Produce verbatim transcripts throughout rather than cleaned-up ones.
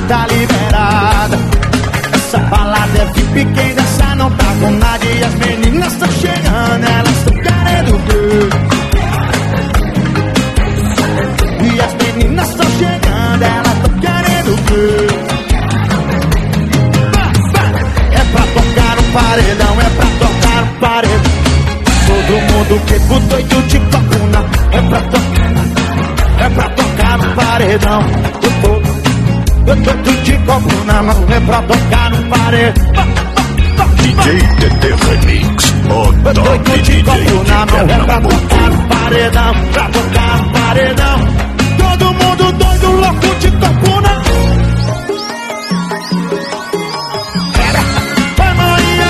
tá liberada. Essa balada é V I P, quem dança não tá com nada. E as meninas tão chegando, elas tão querendo ver. E as meninas tão chegando, elas tão querendo ver. É pra tocar no paredão, é pra tocar no paredão. Todo mundo que doido de copuna. É pra tocar, é pra tocar no paredão. Eu tô, eu tô de copo na mão. É pra tocar no paredão. D J Tetê Remix, o top D J de Pernambuco. É pra tocar no paredão, pra tocar no paredão. Todo mundo doido, louco de copuna. Vai, Maria.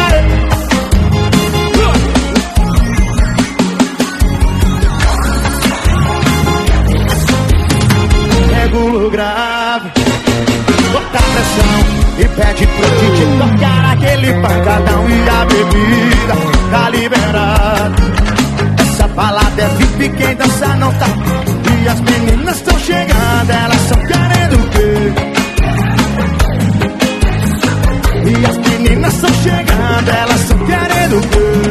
Regulo grave, bota pressão e pede pro D J tocar aquele pancadão. E a bebida tá liberada. Essa balada é V I P, quem dança não tá. E as meninas tão chegando, elas tão querendo ver. E as meninas tão chegando, elas tão querendo ver.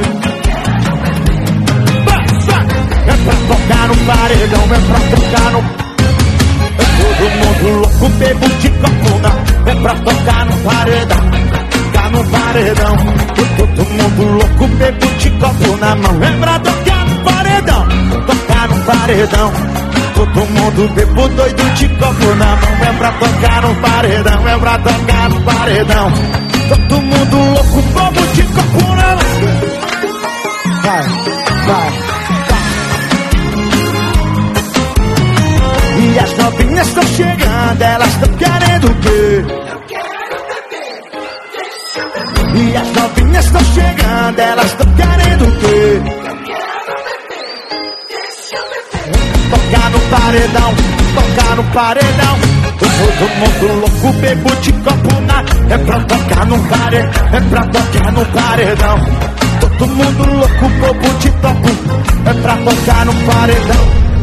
É pra tocar no paredão, é pra tocar no. Todo mundo louco, bebo de copuna. É pra tocar no paredão, tocar no paredão. Todo mundo louco, bebo de copo na mão. É pra tocar no paredão, tocar no paredão. Todo mundo bebo doido de copo na mão. É pra tocar no paredão, é pra tocar no paredão. Todo mundo louco, bobo de copo na mão. Vai, vai. E as novinhas estão chegando, elas estão querendo o quê? E as novinhas estão chegando, elas estão querendo o quê? Tocar no paredão, tocar no paredão. Todo mundo louco, bebo de copo na. É pra tocar no paredão, é pra tocar no paredão. Todo mundo louco, bobo de copo. É pra tocar no paredão.